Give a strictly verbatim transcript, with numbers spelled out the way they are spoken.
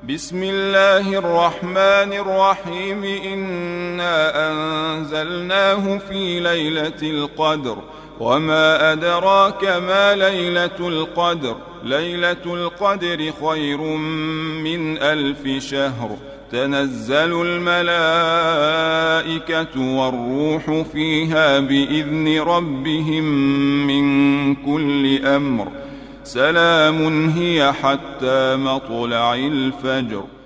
بسم الله الرحمن الرحيم إنا أنزلناه في ليلة القدر وما أدراك ما ليلة القدر ليلة القدر خير من ألف شهر تنزل الملائكة والروح فيها بإذن ربهم من كل أمر سلام هي حتى مطلع الفجر.